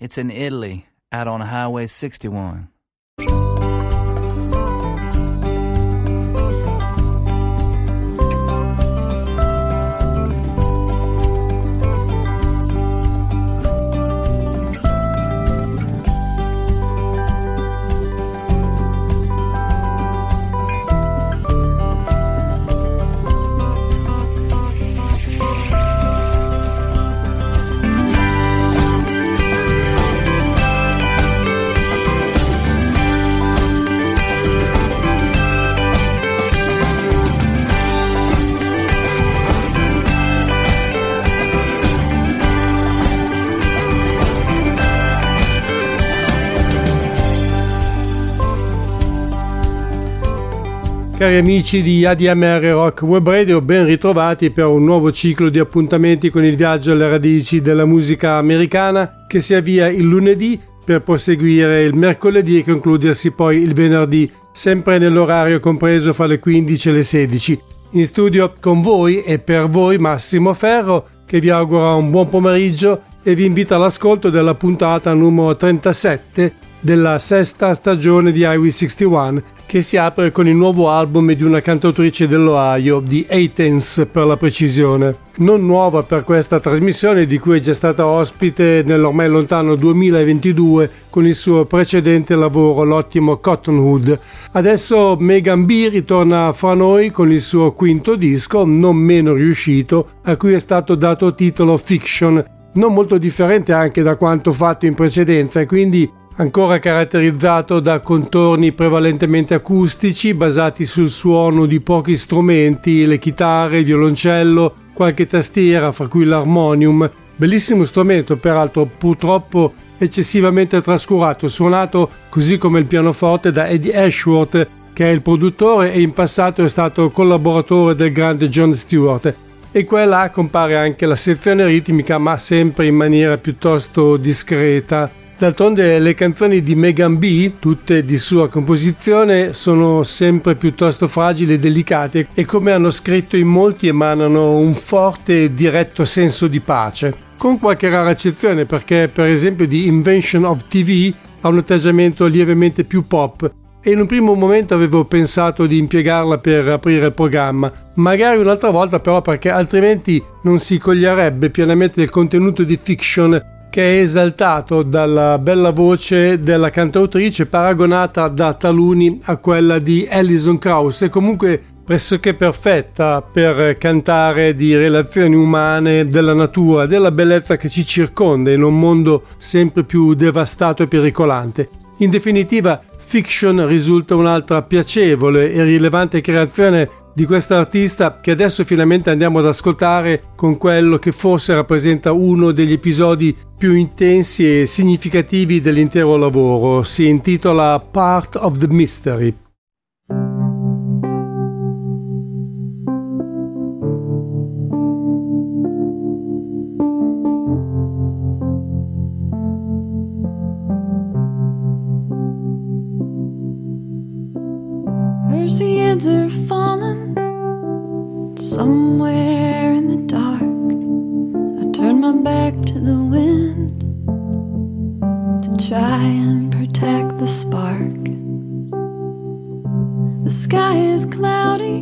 It's in Italy, out on Highway 61. Cari amici di ADMR Rock Web Radio, ben ritrovati per un nuovo ciclo di appuntamenti con il viaggio alle radici della musica americana che si avvia il lunedì per proseguire il mercoledì e concludersi poi il venerdì, sempre nell'orario compreso fra le 15 e le 16. In studio con voi e per voi Massimo Ferro, che vi augura un buon pomeriggio e vi invita all'ascolto della puntata numero 37 della sesta stagione di Highway 61, che si apre con il nuovo album di una cantautrice dell'Ohio, di Athens per la precisione. Non nuova per questa trasmissione, di cui è già stata ospite nell'ormai lontano 2022 con il suo precedente lavoro, l'ottimo Cottonwood. Adesso Megan B ritorna fra noi con il suo quinto disco, non meno riuscito, a cui è stato dato titolo Fiction, non molto differente anche da quanto fatto in precedenza e quindi ancora caratterizzato da contorni prevalentemente acustici basati sul suono di pochi strumenti, le chitarre, il violoncello, qualche tastiera, fra cui l'armonium. Bellissimo strumento, peraltro purtroppo eccessivamente trascurato, suonato così come il pianoforte da Eddie Ashworth, che è il produttore e in passato è stato collaboratore del grande Jon Stewart. E qua e là compare anche la sezione ritmica, ma sempre in maniera piuttosto discreta. D'altronde le canzoni di Megan B, tutte di sua composizione, sono sempre piuttosto fragili e delicate e, come hanno scritto in molti, emanano un forte e diretto senso di pace. Con qualche rara eccezione, perché per esempio di Invention of TV ha un atteggiamento lievemente più pop e in un primo momento avevo pensato di impiegarla per aprire il programma, magari un'altra volta però, perché altrimenti non si coglierebbe pienamente il contenuto di Fiction, che è esaltato dalla bella voce della cantautrice paragonata da taluni a quella di Alison Krauss, e comunque pressoché perfetta per cantare di relazioni umane, della natura, della bellezza che ci circonda in un mondo sempre più devastato e pericolante. In definitiva, Fiction risulta un'altra piacevole e rilevante creazione di questa artista che adesso finalmente andiamo ad ascoltare con quello che forse rappresenta uno degli episodi più intensi e significativi dell'intero lavoro. Si intitola Part of the Mystery. Persians are falling somewhere in the dark. I turn my back to the wind to try and protect the spark. The sky is cloudy,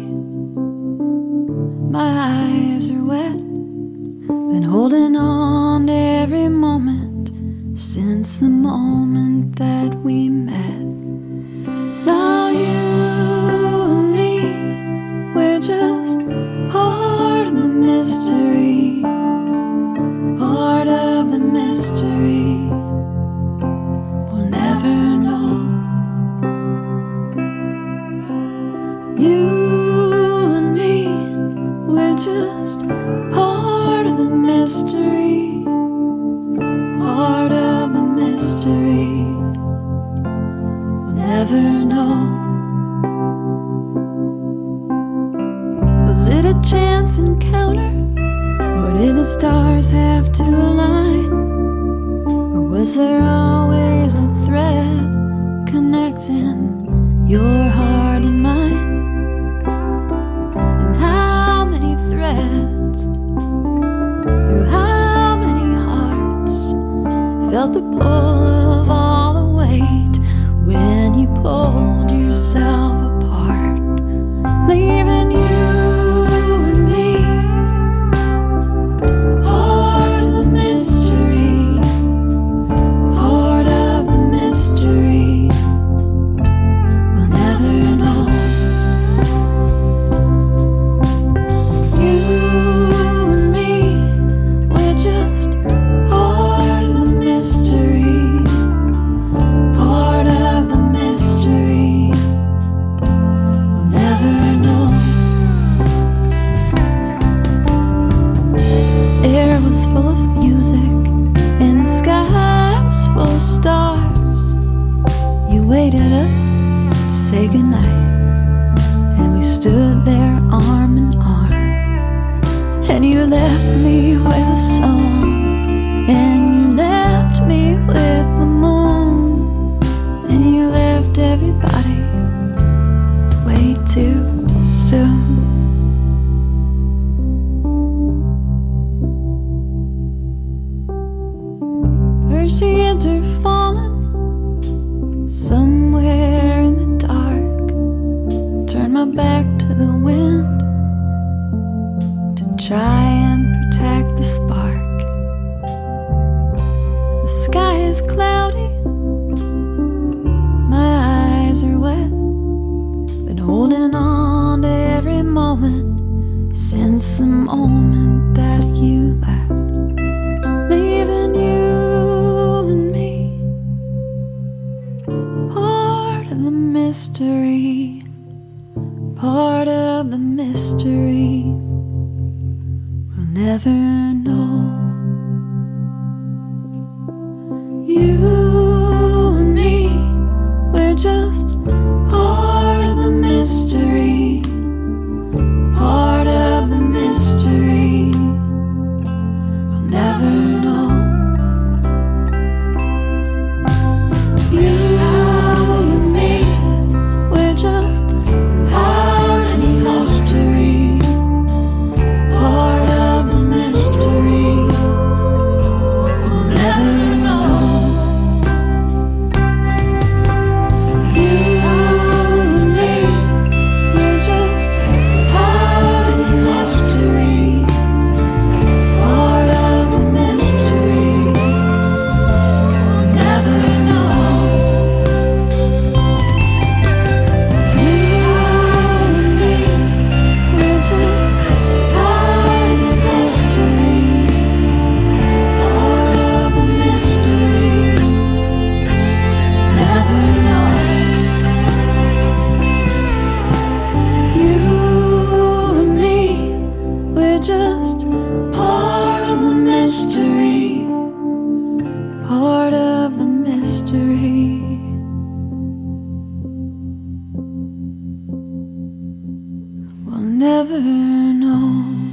my eyes are wet. Been holding on to every moment since the moment that we met. Now you and me, we're just part of the mystery, part of the mystery. We'll never know. You and me, we're just part of the mystery, part of the mystery. We'll never know. Was it a chance encounter, or did the stars have to align? Or was there always a thread connecting your heart and mine? And how many threads, through how many hearts, felt the pull of all the weight when you pulled yourself apart, leaving you and me, part of the mystery, part of the mystery. We'll never know. You and me, we're just part of the mystery, part of the mystery. We'll never know. Air was full of music and the sky was full of stars. You waited up to say goodnight, and we stood there arm in arm. And you left me with a song, and you left me with the moon, and you left everybody way too soon. Perseans are falling somewhere in the dark. Turn my back to the wind to try and protect the spark. The sky is cloudy, my eyes are wet, been holding on to every moment since the moment that you left, leaving you and me, part of the mystery, part of the mystery. We'll never know. You and me, we're just part of the mystery, part of the mystery. We'll never know. You and me, we're just part of the mystery, part of the mystery. We'll never know. You and me, we're just part of the mystery, part of the mystery. We'll never know. You and me, we're just part of the mystery, part of the mystery. Never know. You and me, we're just part of the mystery, part of the mystery. We'll never know.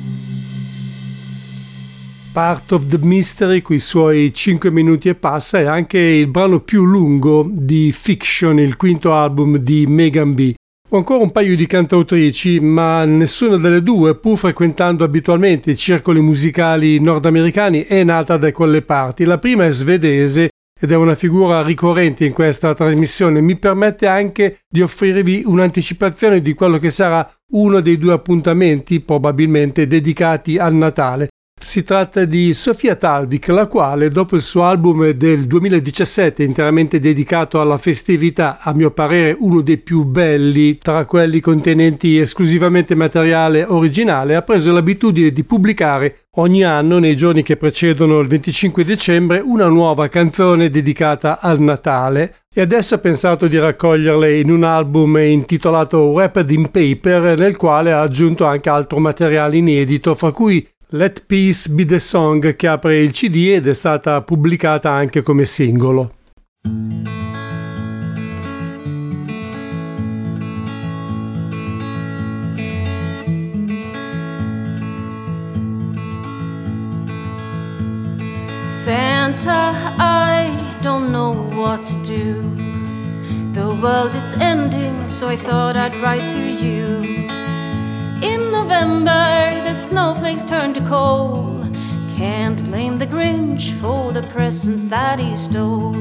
Part of the Mystery, coi suoi 5 minuti e passa, è anche il brano più lungo di Fiction, il quinto album di Megan B. Ho ancora un paio di cantautrici, ma nessuna delle due, pur frequentando abitualmente i circoli musicali nordamericani, è nata da quelle parti. La prima è svedese ed è una figura ricorrente in questa trasmissione. Mi permette anche di offrirvi un'anticipazione di quello che sarà uno dei 2 appuntamenti, probabilmente dedicati al Natale. Si tratta di Sofia Talvik, la quale, dopo il suo album del 2017 interamente dedicato alla festività, a mio parere uno dei più belli tra quelli contenenti esclusivamente materiale originale, ha preso l'abitudine di pubblicare ogni anno, nei giorni che precedono il 25 dicembre, una nuova canzone dedicata al Natale, e adesso ha pensato di raccoglierle in un album intitolato Wrapped in Paper, nel quale ha aggiunto anche altro materiale inedito, fra cui Let Peace Be the Song, che apre il CD ed è stata pubblicata anche come singolo. Santa, I don't know what to do. The world is ending, so I thought I'd write to you. In November, the snowflakes turn to coal. Can't blame the Grinch for the presents that he stole.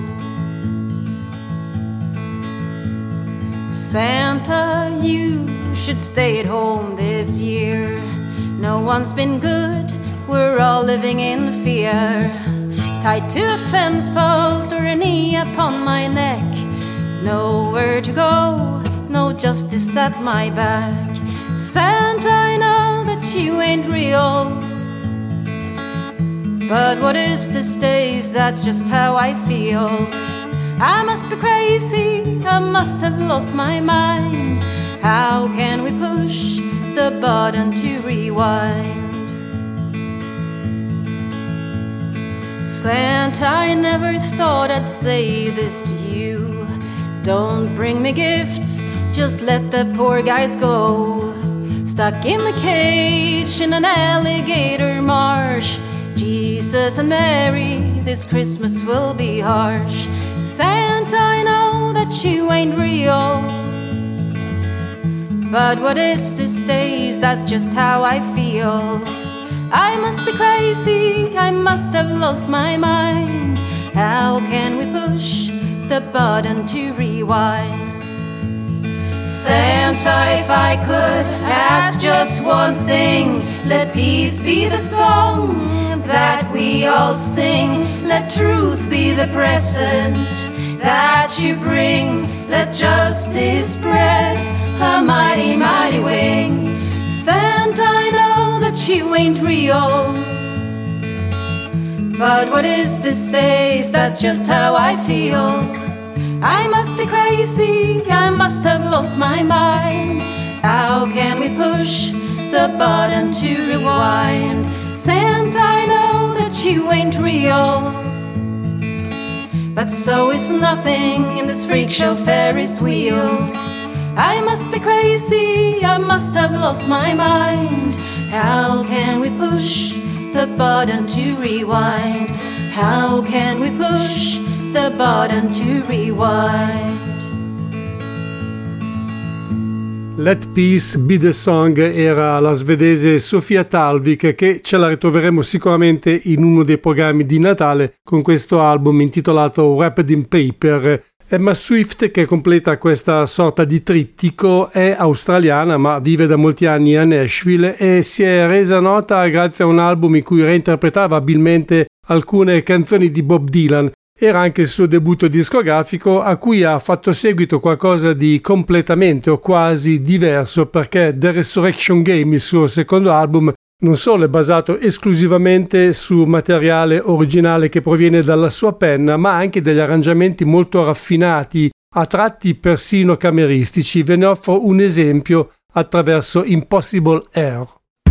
Santa, you should stay at home this year. No one's been good, we're all living in fear. Tied to a fence post or a knee upon my neck. Nowhere to go, no justice at my back. Santa, I know that you ain't real, but what is this days, that's just how I feel. I must be crazy, I must have lost my mind. How can we push the button to rewind? Santa, I never thought I'd say this to you. Don't bring me gifts, just let the poor guys go. Stuck in the cage in an alligator marsh. Jesus and Mary, this Christmas will be harsh. Santa, I know that you ain't real, but what is this days, that's just how I feel. I must be crazy, I must have lost my mind. How can we push the button to rewind? Santa, if I could ask just one thing, let peace be the song that we all sing. Let truth be the present that you bring. Let justice spread a mighty, mighty wing. Santa, I know that you ain't real, but what is this days, that's just how I feel. I must be crazy, I must have lost my mind. How can we push the button to rewind? Santa, I know that you ain't real, but so is nothing in this freak show Ferris wheel. I must be crazy, I must have lost my mind. How can we push the button to rewind? How can we push the button to rewind? Let Peace Be the Song era la svedese Sofia Talvik, che ce la ritroveremo sicuramente in uno dei programmi di Natale con questo album intitolato Wrapped in Paper. Emma Swift, che completa questa sorta di trittico, è australiana ma vive da molti anni a Nashville e si è resa nota grazie a un album in cui reinterpretava abilmente alcune canzoni di Bob Dylan. Era anche il suo debutto discografico, a cui ha fatto seguito qualcosa di completamente o quasi diverso, perché The Resurrection Game, il suo secondo album, non solo è basato esclusivamente su materiale originale che proviene dalla sua penna, ma anche degli arrangiamenti molto raffinati, a tratti persino cameristici. Ve ne offro un esempio attraverso Impossible Air.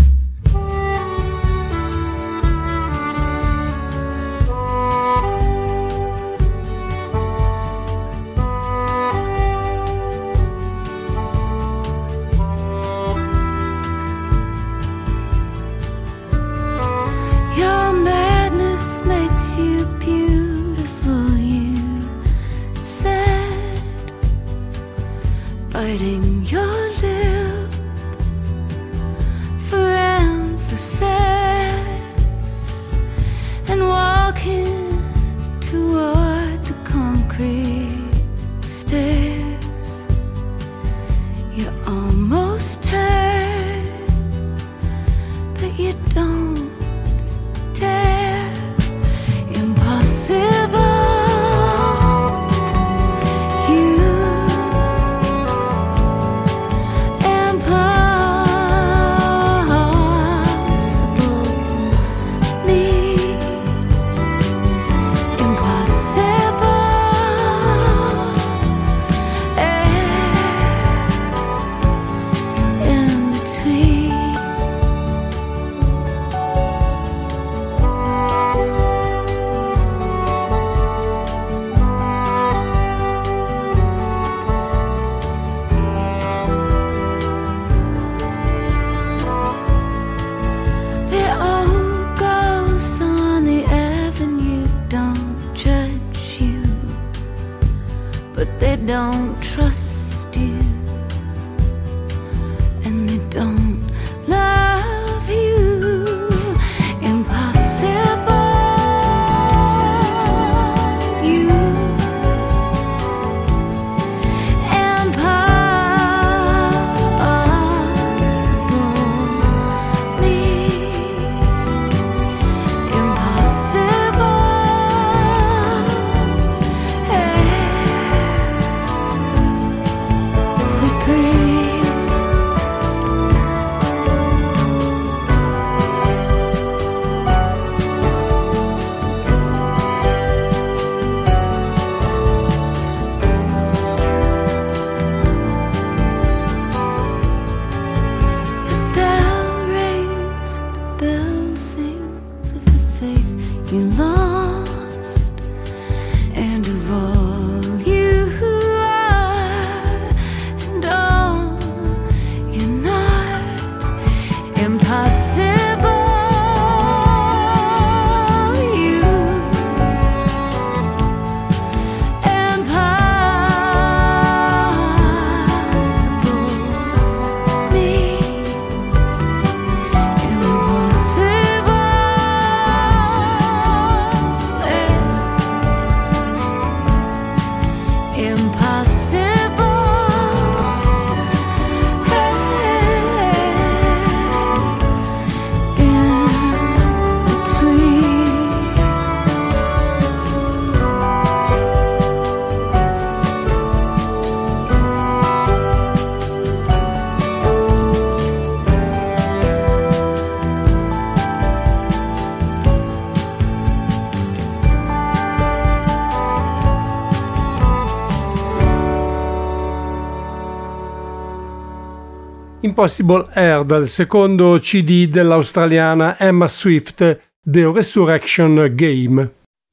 Biting your lip for emphasis and walking toward the concrete stairs. You almost turn, but you don't dare. Impossible. Don't trust you, and they don't love you. Impossible. Impossible Air dal secondo CD dell'australiana Emma Swift, The Resurrection Game.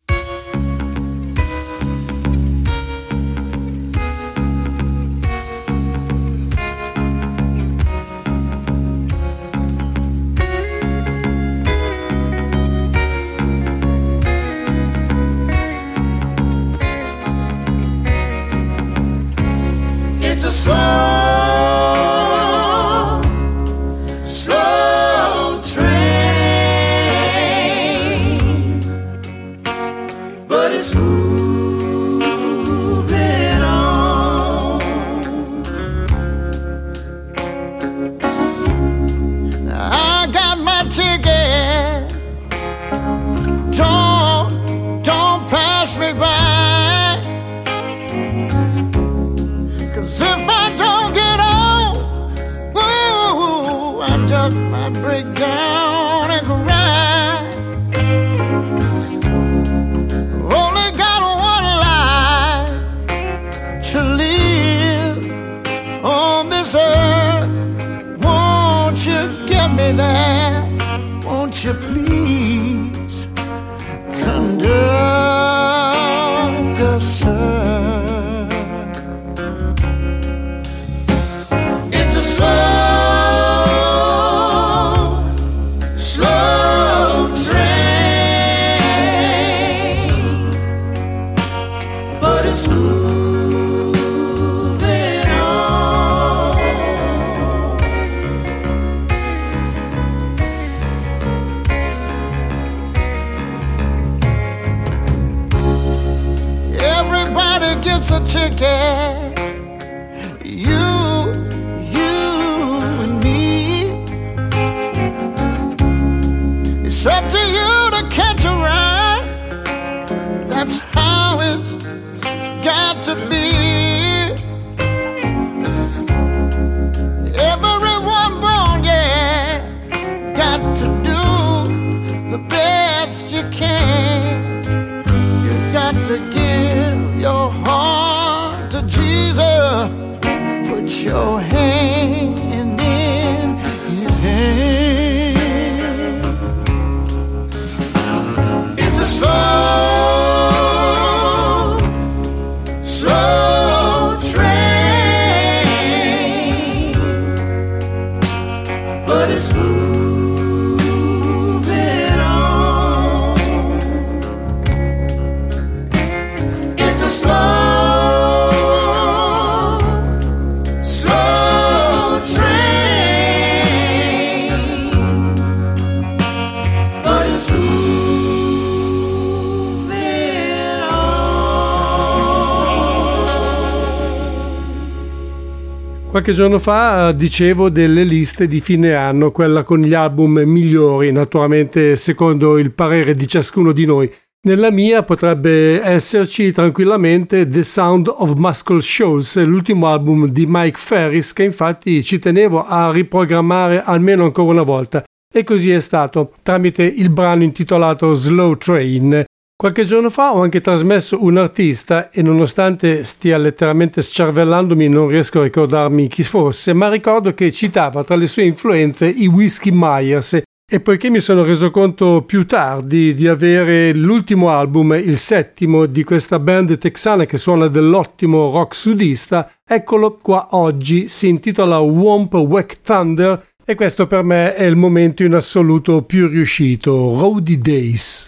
Qualche giorno fa dicevo delle liste di fine anno, quella con gli album migliori, naturalmente secondo il parere di ciascuno di noi. Nella mia potrebbe esserci tranquillamente The Sound of Muscle Shoals, l'ultimo album di Mike Ferris, che infatti ci tenevo a riprogrammare almeno ancora una volta. E così è stato, tramite il brano intitolato Slow Train. Qualche giorno fa ho anche trasmesso un artista e nonostante stia letteralmente scervellandomi non riesco a ricordarmi chi fosse, ma ricordo che citava tra le sue influenze i Whiskey Myers e poiché mi sono reso conto più tardi di avere l'ultimo album, il settimo di questa band texana che suona dell'ottimo rock sudista, eccolo qua oggi, si intitola Womp Wack Thunder e questo per me è il momento in assoluto più riuscito, Rowdy Days.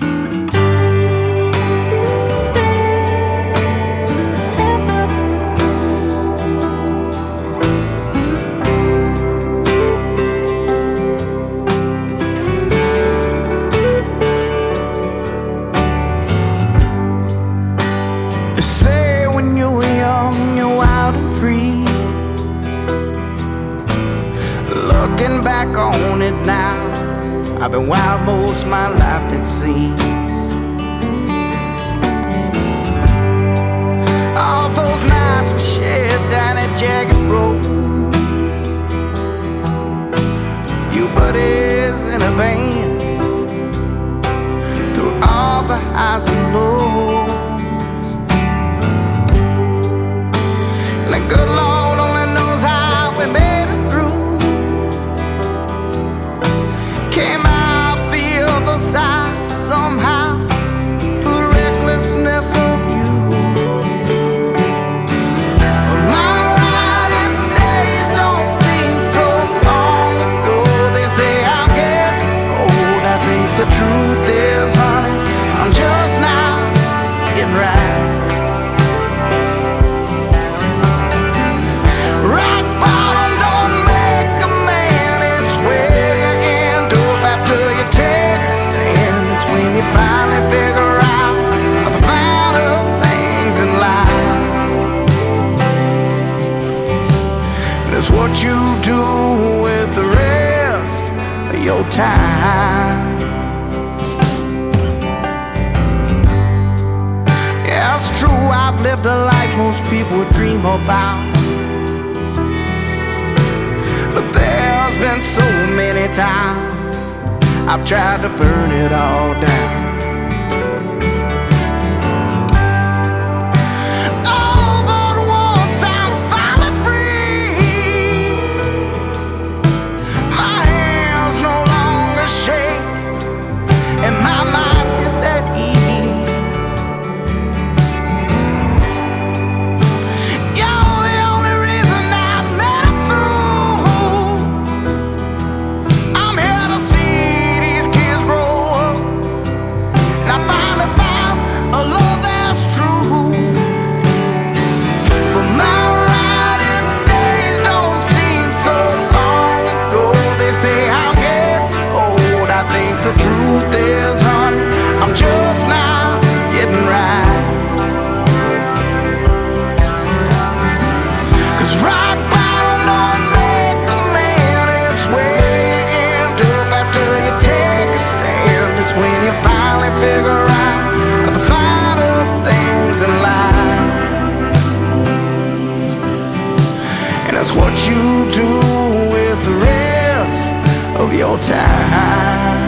Back on it now, I've been wild most my life it seems. All those nights we shared down at Jagged Road, few buddies in a band, through all the highs and lows. And the good Lord only knows how we made it through. time. Yeah, it's true, I've lived a life most people dream about, but there's been so many times I've tried to burn it all down. That's what you do with the rest of your time.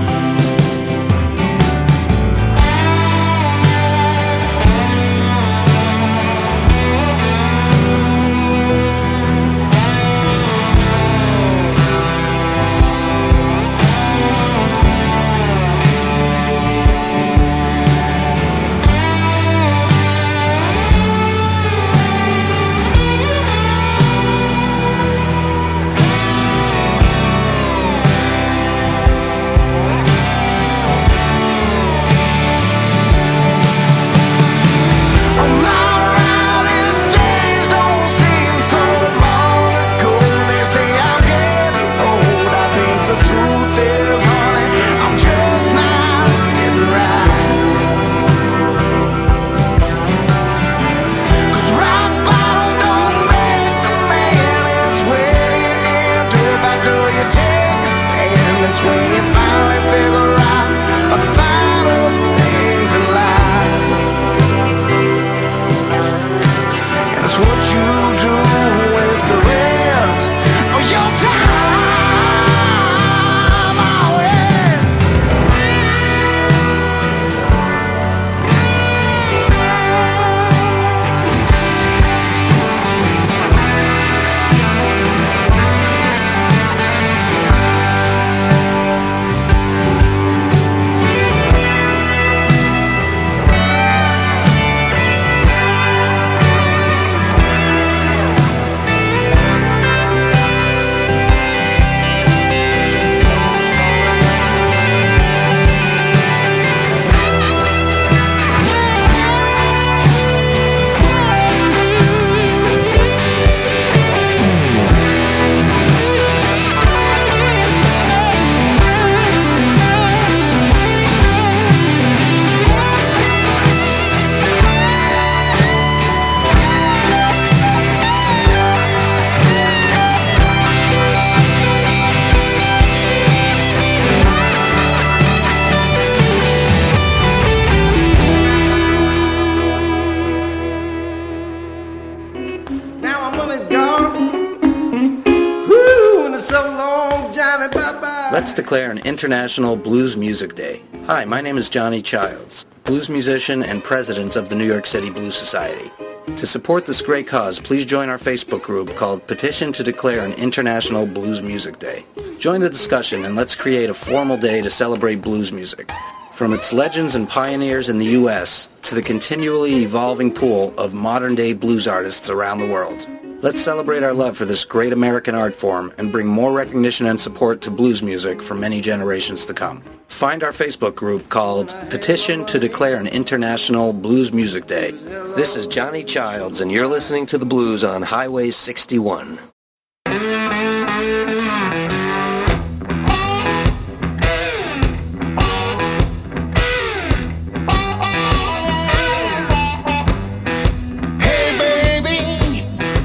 Let's declare an International Blues Music Day. Hi, my name is Johnny Childs, blues musician and president of the New York City Blues Society. To support this great cause, please join our Facebook group called Petition to Declare an International Blues Music Day. Join the discussion and let's create a formal day to celebrate blues music. From its legends and pioneers in the U.S. to the continually evolving pool of modern-day blues artists around the world. Let's celebrate our love for this great American art form and bring more recognition and support to blues music for many generations to come. Find our Facebook group called Petition to Declare an International Blues Music Day. This is Johnny Childs, and you're listening to The Blues on Highway 61.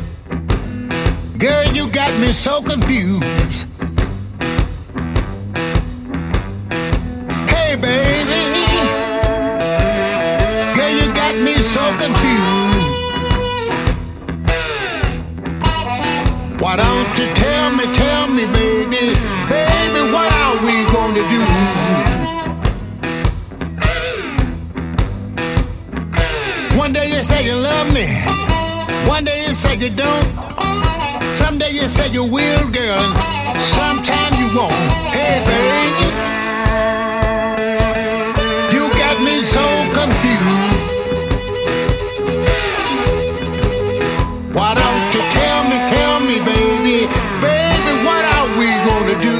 Girl, you got me so confused. so confused. Why don't you tell me, baby, baby, what are we gonna do? One day you say you love me, one day you say you don't. Someday you say you will, girl, and sometime you won't. Hey, baby, you got me so confused. Why don't you tell me, baby, baby, what are we gonna do?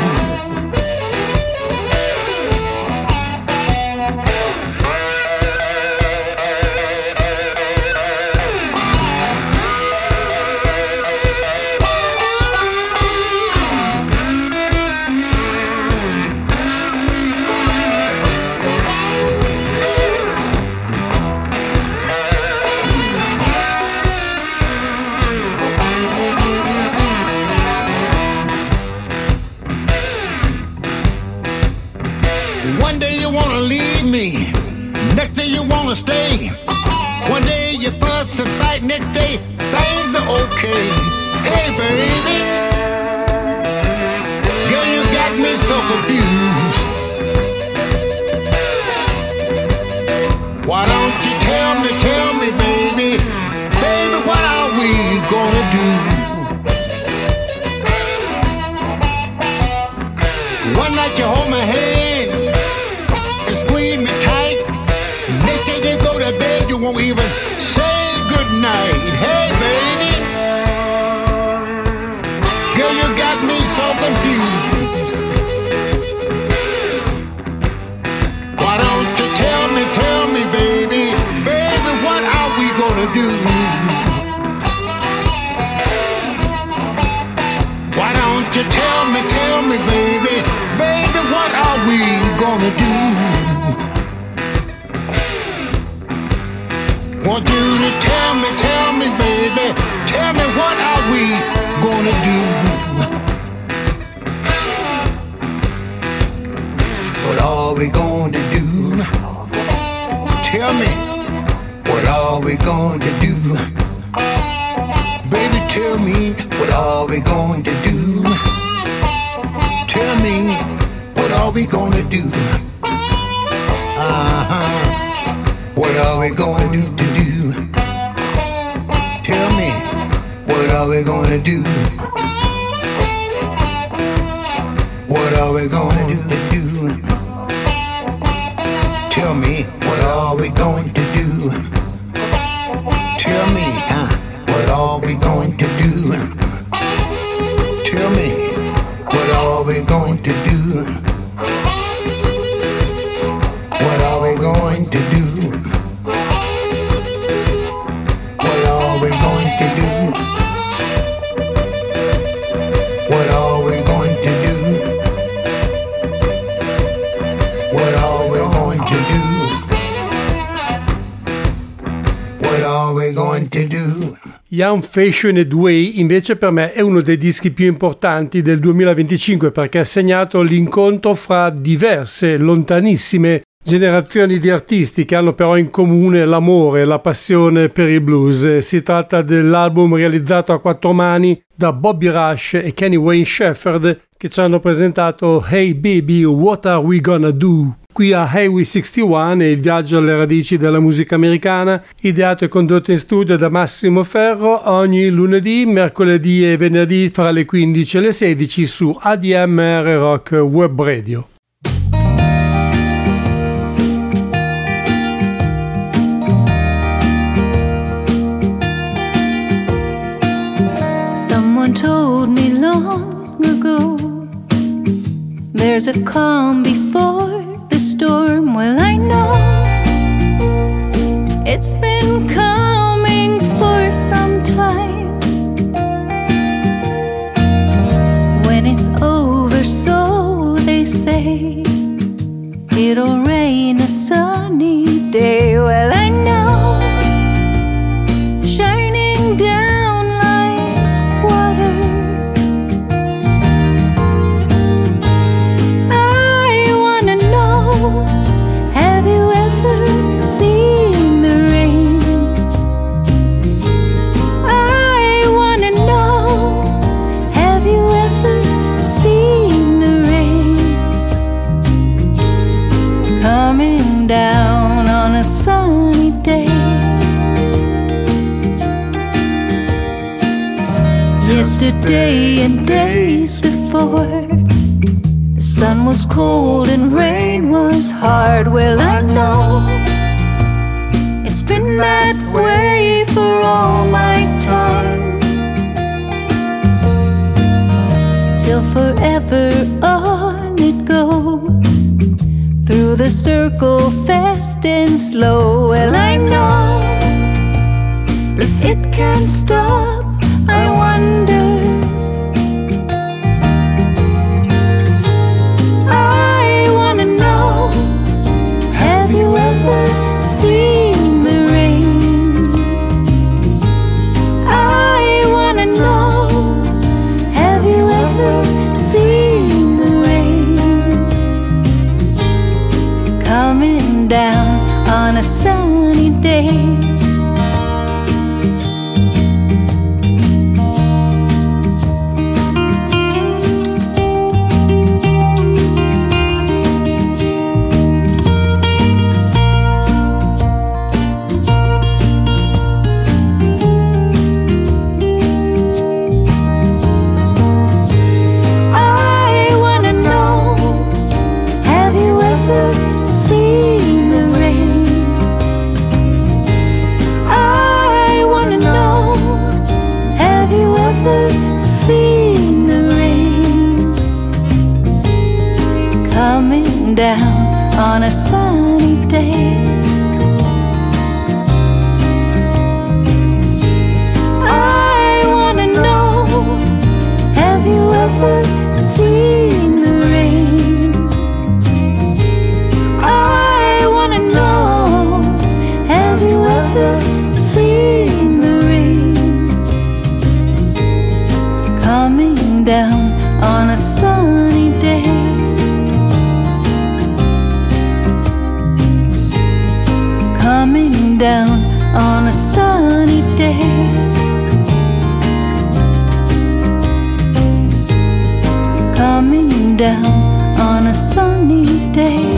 One day you wanna leave me, next day you wanna stay. One day you fuss and fight, next day things are okay. Hey baby, girl, you got me so confused. Why don't you tell me, baby, baby, what are we gonna do? One night you hold my hand and squeeze me tight. Next day you go to bed, you won't even say goodnight. Hey baby, girl, you got me so confused. Why don't you tell me, baby, baby, what are we gonna do? Why don't you tell me, baby, baby, what are we gonna do? Want you to tell me, baby, tell me what are we gonna do? What are we gonna do? Tell me, what are we gonna do? Baby, tell me, what are we going to do? Tell me, what are we gonna do? What are we going to do? Tell me, what are we gonna do? What are we gonna do? Tell me, what are we going to do? Tell me, what are we going to do? Tell me, what are we going to do? What are we going to do? What are we going to do? What are we going to do? What are we going to do? What are we going to do? Young Fashioned Way invece per me è uno dei dischi più importanti del 2025 perché ha segnato l'incontro fra diverse, lontanissime generazioni di artisti che hanno però in comune l'amore e la passione per il blues. Si tratta dell'album realizzato a quattro mani da Bobby Rush e Kenny Wayne Shepherd che ci hanno presentato Hey Baby, What Are We Gonna Do? Qui a Highway 61 è il viaggio alle radici della musica americana, ideato e condotto in studio da Massimo Ferro ogni lunedì, mercoledì e venerdì fra le 15 e le 16 su ADMR Rock Web Radio. Someone told me long ago there's a calm before the storm. Well, I know it's been coming for some time. When it's over, so they say, it'll rain a sunny day. Well, I know, shining down like water. Have you ever seen the rain yesterday and days before. The sun was cold and rain was hard. Well, I know it's been that way for all my time, till forever on it goes, through the circle fast and slow. Well, I know if it can stop, I wonder. I wanna know, have you ever seen the rain? I wanna know, have you ever seen the rain coming down on a sunny day? Down on a sunny day. I wanna know, have you ever seen the rain? I wanna know, have you ever seen the rain coming down on a sunny day? Coming down on a sunny day. Coming down on a sunny day.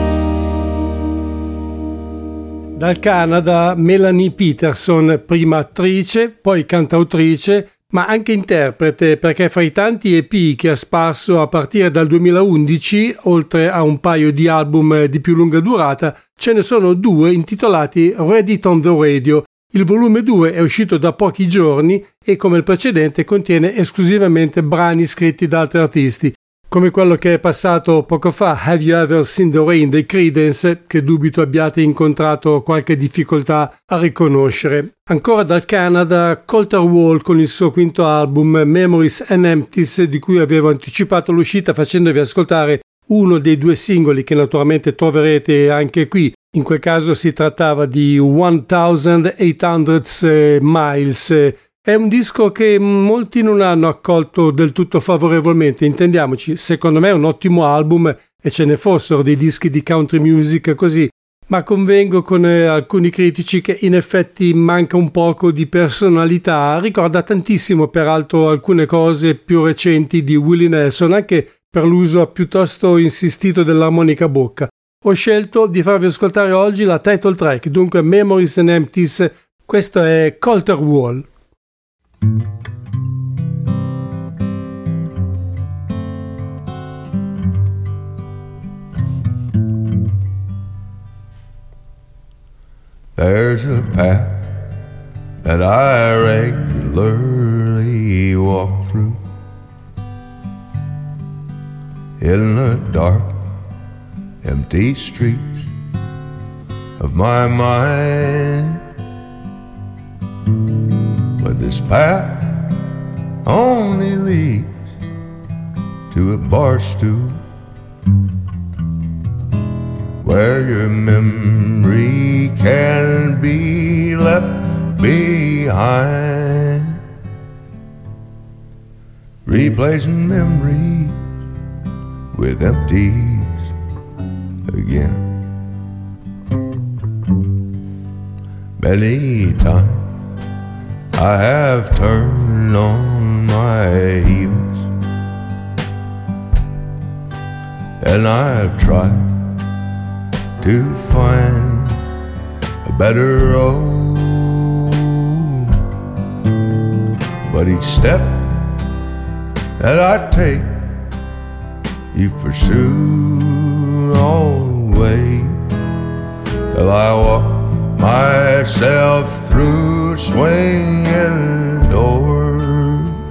Dal Canada, Melanie Peterson, prima attrice, poi cantautrice, ma anche interprete, perché fra i tanti EP che ha sparso a partire dal 2011, oltre a un paio di album di più lunga durata, ce ne sono due intitolati Read It on the Radio. Il volume 2 è uscito da pochi giorni e, come il precedente, contiene esclusivamente brani scritti da altri artisti, come quello che è passato poco fa, Have You Ever Seen the Rain dei Creedence, che dubito abbiate incontrato qualche difficoltà a riconoscere. Ancora dal Canada, Colter Wall con il suo quinto album Memories and Empties, di cui avevo anticipato l'uscita facendovi ascoltare uno dei due singoli che naturalmente troverete anche qui. In quel caso si trattava di 1800 Miles. È un disco che molti non hanno accolto del tutto favorevolmente, intendiamoci. Secondo me è un ottimo album e ce ne fossero dei dischi di country music così, ma convengo con alcuni critici che in effetti manca un poco di personalità. Ricorda tantissimo peraltro alcune cose più recenti di Willie Nelson, anche per l'uso piuttosto insistito dell'armonica a bocca. Ho scelto di farvi ascoltare oggi la title track, dunque Memories and Empties. Questo è Colter Wall. There's a path that I regularly walk through in the dark, empty streets of my mind. But this path only leads to a bar stool where your memory can be left behind, replacing memories with empties again. Many times I have turned on my heels and I've tried to find a better road, but each step that I take, you pursue all the way, till I walk myself through swinging doors,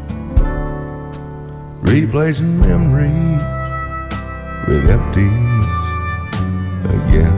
replacing memories with empties again.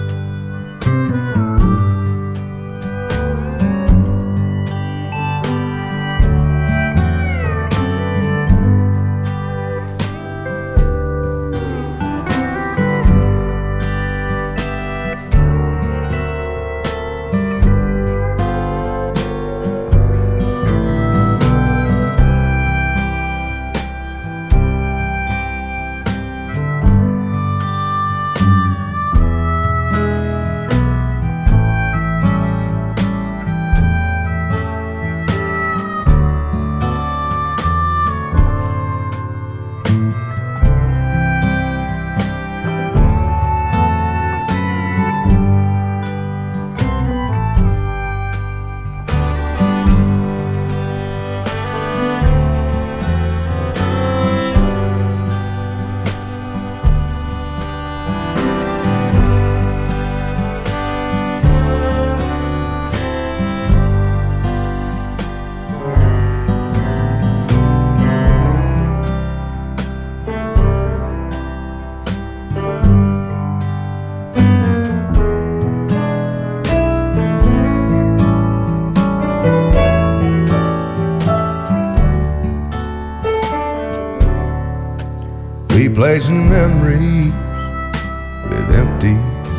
Replacing memories with empty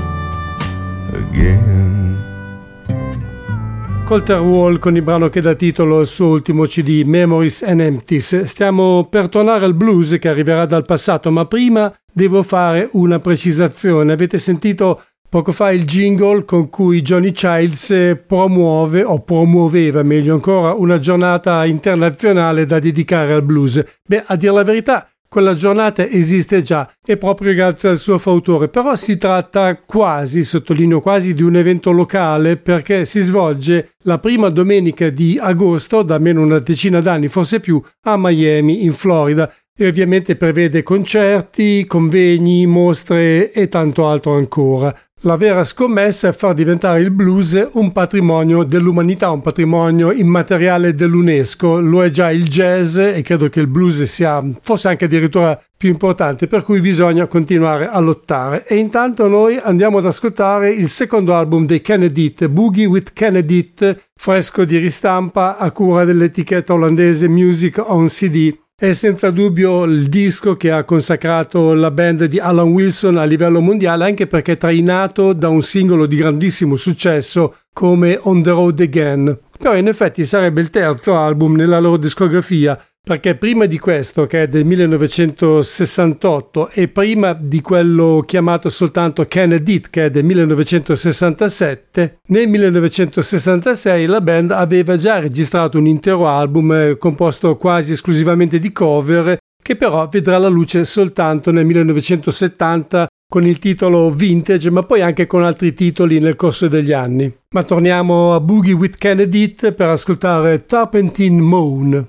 again. Colter Wall con il brano che dà titolo al suo ultimo CD, Memories and Empties. Stiamo per tornare al blues che arriverà dal passato, ma prima devo fare una precisazione. Avete sentito poco fa il jingle con cui Johnny Childs promuove, o promuoveva meglio ancora, una giornata internazionale da dedicare al blues. Beh, a dire la verità, quella giornata esiste già e proprio grazie al suo fautore, però si tratta quasi, sottolineo quasi, di un evento locale perché si svolge la prima domenica di agosto, da almeno una decina d'anni, forse più, a Miami, in Florida, e ovviamente prevede concerti, convegni, mostre e tanto altro ancora. La vera scommessa è far diventare il blues un patrimonio dell'umanità, un patrimonio immateriale dell'UNESCO. Lo è già il jazz e credo che il blues sia forse anche addirittura più importante, per cui bisogna continuare a lottare. E intanto noi andiamo ad ascoltare il secondo album dei Kennedy, Boogie with Kennedy, fresco di ristampa a cura dell'etichetta olandese Music on CD. È senza dubbio il disco che ha consacrato la band di Alan Wilson a livello mondiale, anche perché è trainato da un singolo di grandissimo successo come On the Road Again. Però in effetti sarebbe il terzo album nella loro discografia, perché prima di questo, che è del 1968, e prima di quello chiamato soltanto Kennedy, che è del 1967, nel 1966 la band aveva già registrato un intero album composto quasi esclusivamente di cover, che però vedrà la luce soltanto nel 1970 con il titolo Vintage, ma poi anche con altri titoli nel corso degli anni. Ma torniamo a Boogie with Kennedy per ascoltare Turpentine Moan.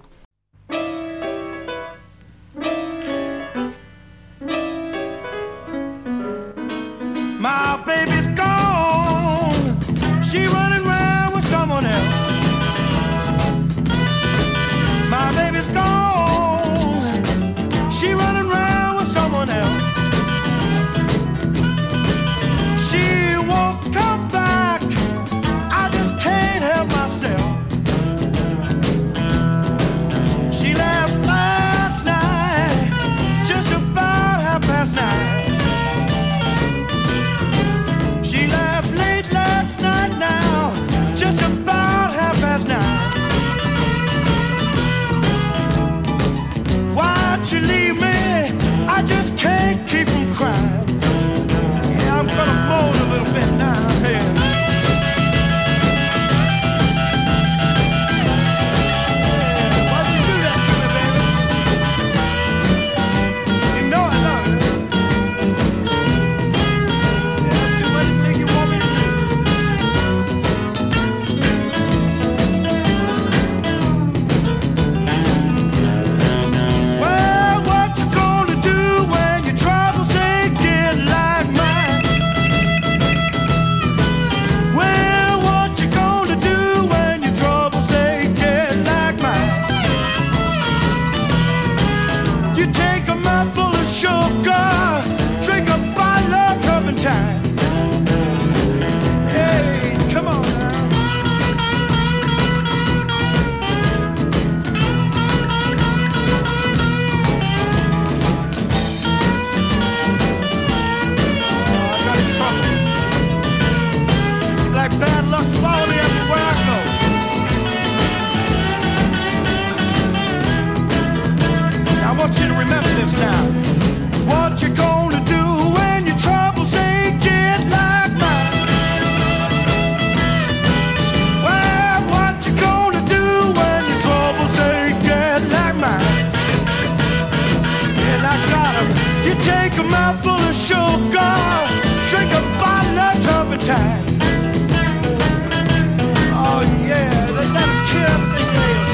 My baby's gone, she running around with someone else. My baby's gone, she running around with someone else. She won't come back, I just can't help myself. mouthful of sugar, drink a bottle of turpentine. Oh yeah, they gotta kill the girls.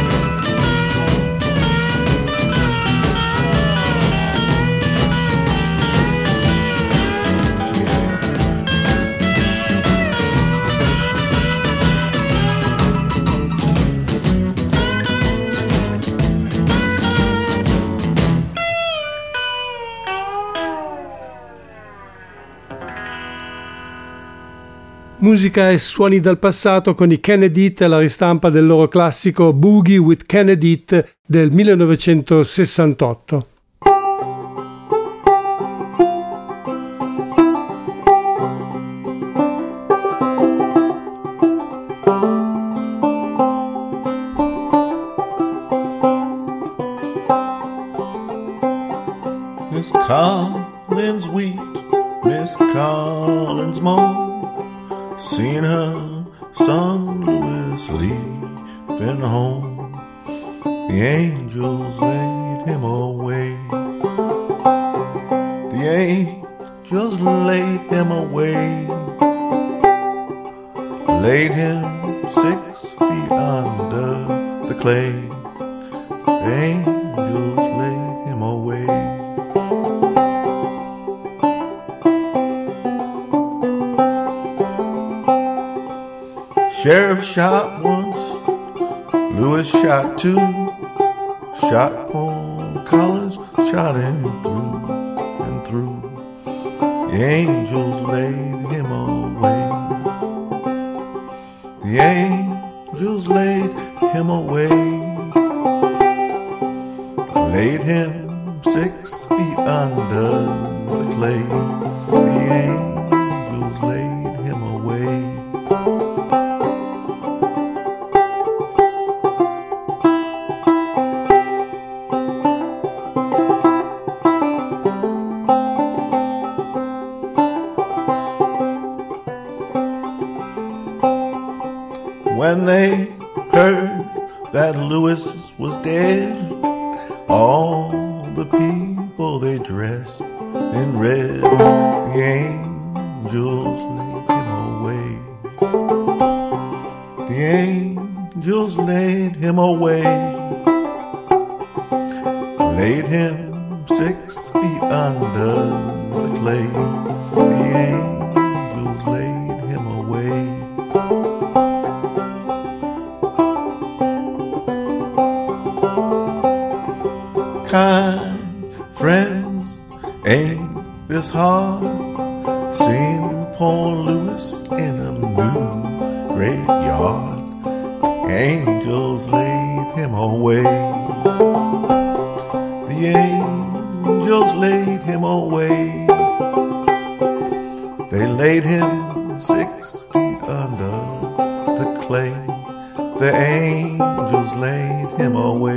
Musica e suoni dal passato con i Kennedy e la ristampa del loro classico Boogie with Kennedy del 1968. Miss Collins wheat, Miss Collins moan, seen her son Louis leaving home. The angels laid him away. The angels laid him away. Laid him 6 feet under the clay. The angels laid him away. Sheriff shot once, Lewis shot two, shot Paul Collins, shot him through and through. The angels laid him away. The angels laid him away. Laid him 6 feet under the clay. The angels laid him away. When they heard that Lewis was dead, all the people they dressed in red. The angels laid him away. The angels laid him away. Laid him 6 feet under the clay. The angels laid him away. Kind friends, ain't this hard? Seeing poor Louis in a new graveyard. Angels laid him away. The angels laid him away. They laid him 6 feet under the clay. The angels laid him away.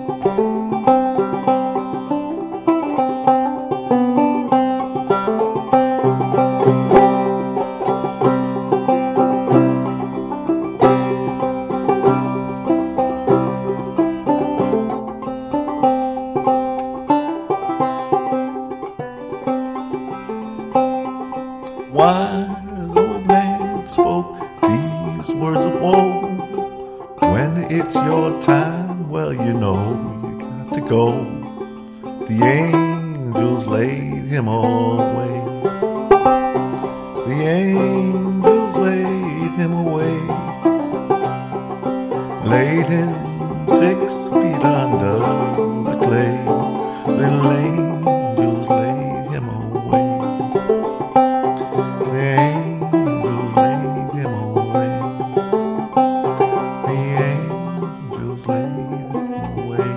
Wise old man spoke these words of woe. When it's your time, well, you know you got to go. The angels laid him away. The angels laid him away. Laid him 6 feet under the clay. The angels laid him away. The angels laid him away. The angels laid him away.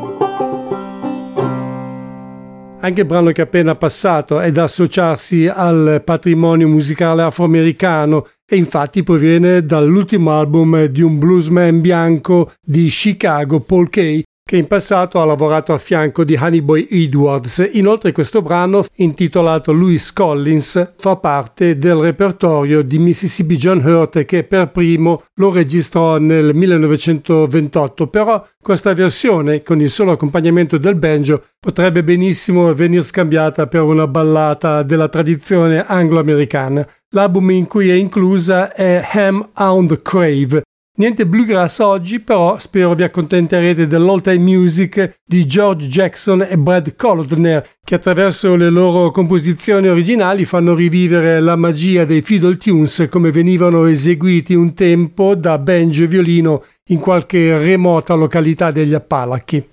Anche il brano che è appena passato è da associarsi al patrimonio musicale afroamericano e infatti proviene dall'ultimo album di un bluesman bianco di Chicago, Paul Kay, che in passato ha lavorato a fianco di Honeyboy Edwards. Inoltre questo brano, intitolato Louis Collins, fa parte del repertorio di Mississippi John Hurt, che per primo lo registrò nel 1928, però questa versione con il solo accompagnamento del banjo potrebbe benissimo venir scambiata per una ballata della tradizione anglo-americana. L'album in cui è inclusa è Ham on the Crave. Niente bluegrass oggi, però spero vi accontenterete dell'old time music di George Jackson e Brad Colodner, che attraverso le loro composizioni originali fanno rivivere la magia dei fiddle tunes come venivano eseguiti un tempo da banjo e violino in qualche remota località degli Appalachi.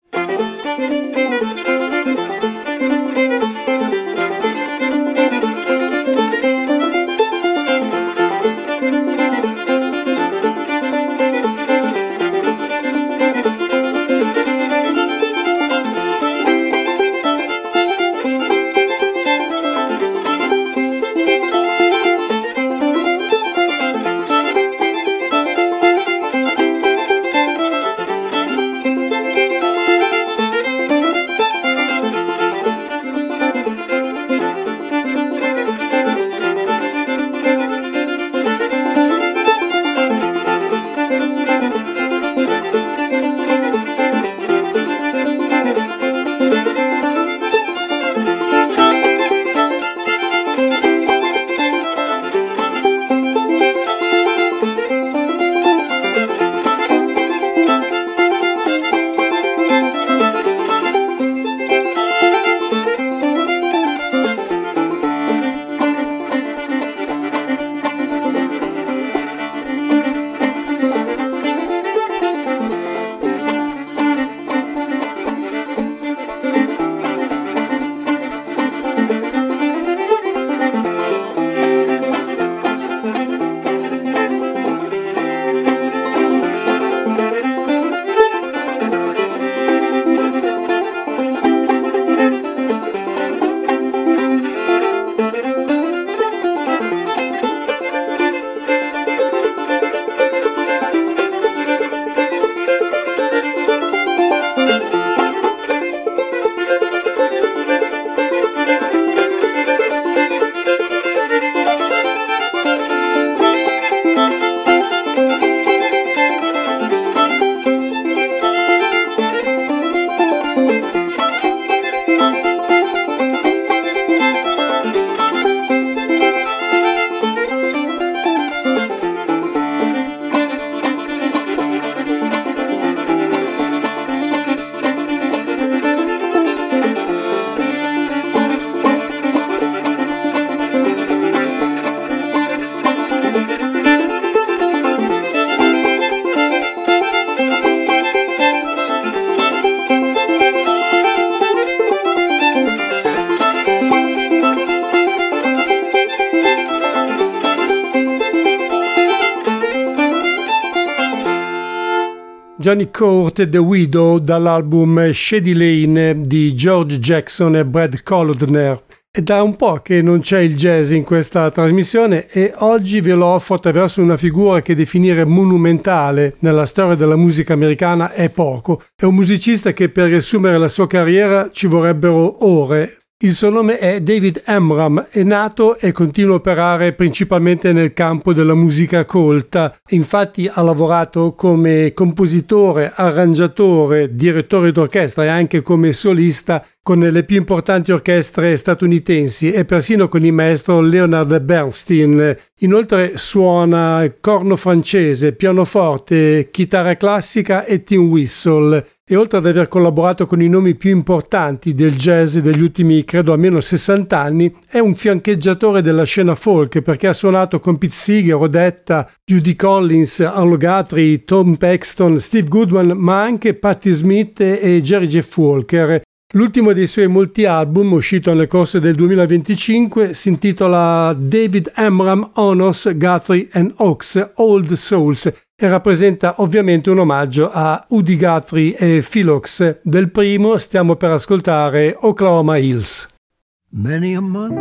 Johnny Court e The Widow dall'album Shady Lane di George Jackson e Brad Colodner. È da un po' che non c'è il jazz in questa trasmissione e oggi ve lo offro attraverso una figura che definire monumentale nella storia della musica americana è poco. È un musicista che per riassumere la sua carriera ci vorrebbero ore. Il suo nome è David Amram, è nato e continua a operare principalmente nel campo della musica colta. Infatti ha lavorato come compositore, arrangiatore, direttore d'orchestra e anche come solista con le più importanti orchestre statunitensi e persino con il maestro Leonard Bernstein. Inoltre suona corno francese, pianoforte, chitarra classica e tin whistle. E oltre ad aver collaborato con i nomi più importanti del jazz degli ultimi, credo almeno 60 anni, è un fiancheggiatore della scena folk perché ha suonato con Pete Seeger, Odetta, Judy Collins, Arlo Guthrie, Tom Paxton, Steve Goodman, ma anche Patti Smith e Jerry Jeff Walker. L'ultimo dei suoi molti album, uscito nel corso del 2025, si intitola David Amram Honors Guthrie and Oaks Old Souls e rappresenta ovviamente un omaggio a Udi Guthrie e Phil Oaks. Del primo stiamo per ascoltare Oklahoma Hills. Many a month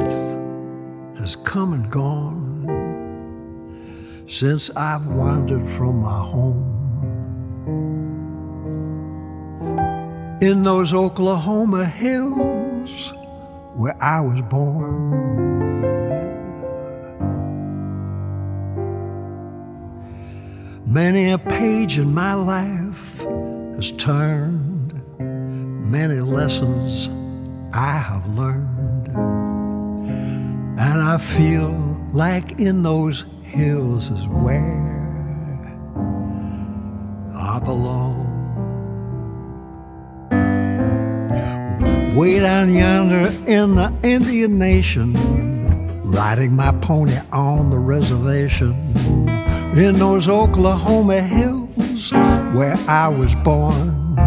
has come and gone since I've wandered from my home. in those Oklahoma hills where I was born. Many a page in my life has turned, many lessons I have learned, and I feel like in those hills is where I belong. Way down yonder in the Indian Nation, riding my pony on the reservation, in those Oklahoma hills where I was born.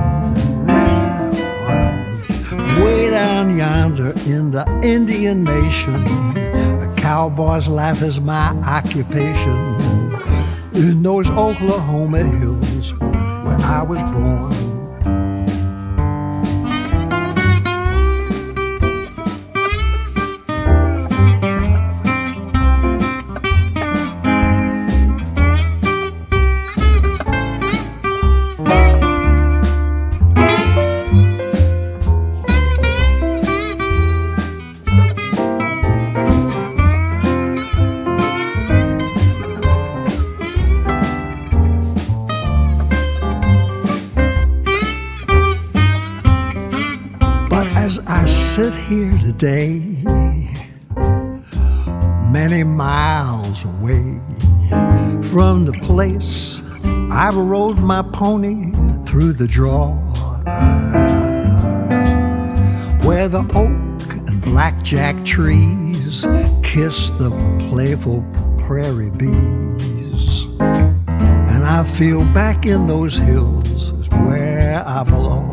Way down yonder in the Indian Nation, a cowboy's life is my occupation. In those Oklahoma hills where I was born. Sit here today, many miles away from the place I rode my pony through the draw, where the oak and blackjack trees kiss the playful prairie bees, and I feel back in those hills is where I belong.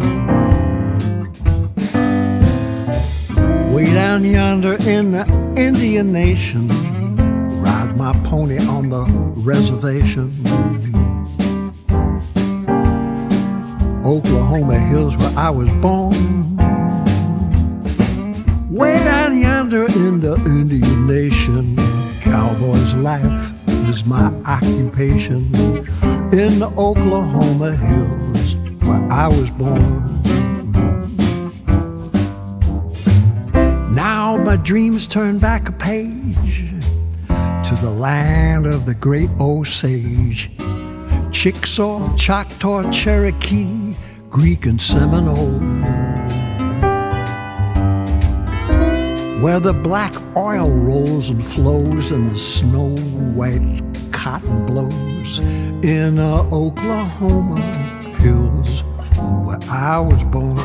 Way down yonder in the Indian Nation, ride my pony on the reservation. Oklahoma hills where I was born. Way down yonder in the Indian Nation, cowboy's life is my occupation. In the Oklahoma hills where I was born. Now my dreams turn back a page to the land of the great Osage, Chickasaw, Choctaw, Cherokee, Greek and Seminole, where the black oil rolls and flows and the snow-white cotton blows. In the Oklahoma hills where I was born.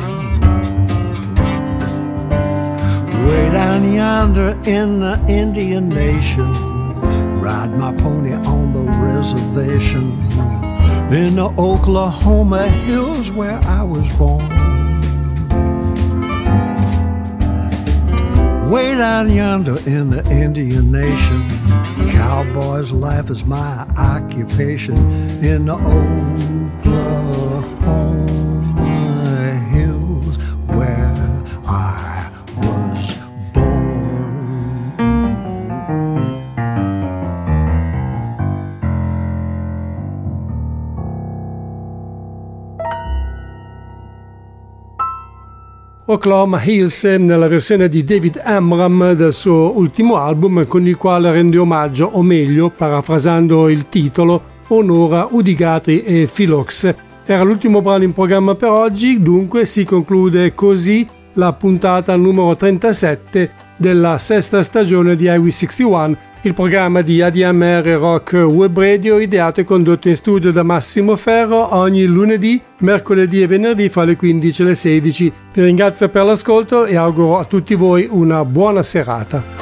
Way down yonder in the Indian Nation, ride my pony on the reservation. In the Oklahoma hills where I was born. Way down yonder in the Indian Nation, cowboy's life is my occupation. In the Oklahoma hills where I was born. Oklahoma Hills nella versione di David Amram del suo ultimo album, con il quale rende omaggio, o meglio, parafrasando il titolo, onora Udi Guthrie e Phil Ochs. Era l'ultimo brano in programma per oggi, dunque si conclude così la puntata numero 37 della sesta stagione di Highway 61, il programma di ADMR Rock Web Radio, ideato e condotto in studio da Massimo Ferro ogni lunedì, mercoledì e venerdì fra le 15 e le 16. Vi ringrazio per l'ascolto e auguro a tutti voi una buona serata.